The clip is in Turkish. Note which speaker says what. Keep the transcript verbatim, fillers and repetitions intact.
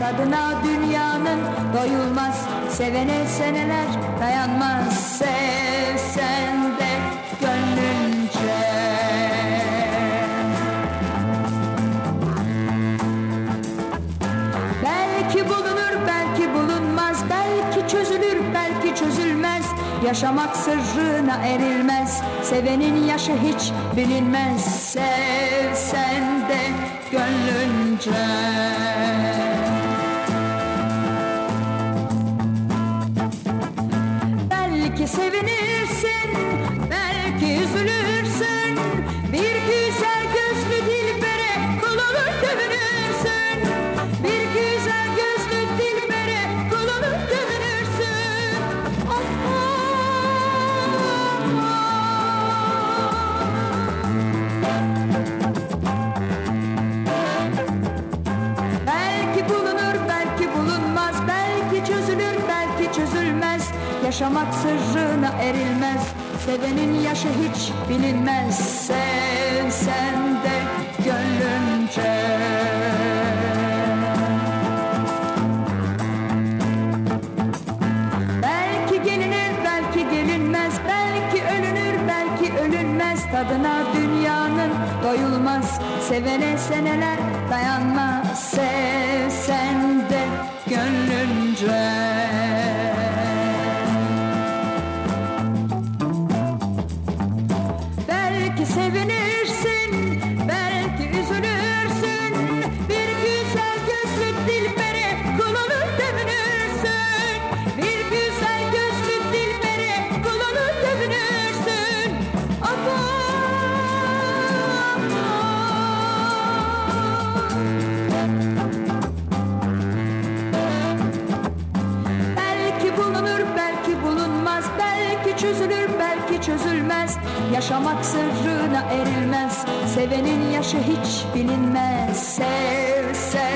Speaker 1: tadına dünyanın doyulmaz. Sevene seneler dayanmaz. Sevsen de gönlünce. Belki bulunur, belki bulunmaz, belki çözülür, belki çözülmez. Yaşamak sırrına erilmez, sevenin yaşı hiç bilinmez. Sevsen de gönlünce. Belki sevinirsin, belki üzülürsün. Bir güzel gözlü dilbere kul olur dövünürsün. Bir güzel gözlü dilbere kul olur dövünürsün. Oh, oh, oh. Belki bulunur, belki bulunmaz, belki çözülür, belki çözülmez. Yaşamak sırrına erilmez, sevenin yaşı hiç bilinmez. Sevsen de gönlünce. Belki gelinir, belki gelinmez, belki ölünür, belki ölünmez. Tadına dünyanın doyulmaz, sevene seneler dayanmaz. Sevsen de gönlünce. Belki sevinirsin, belki üzülürsün. Bir güzel gözlü dilbere kul olur dövünürsün. Bir güzel gözlü dilbere kul olur dövünürsün. Oh, oh, oh. Belki bulunur, belki bulunmaz, belki çözülür, belki çözülmez. Yaşamak sırrına erilmez, sevenin yaşı hiç bilinmez. Sev, sev.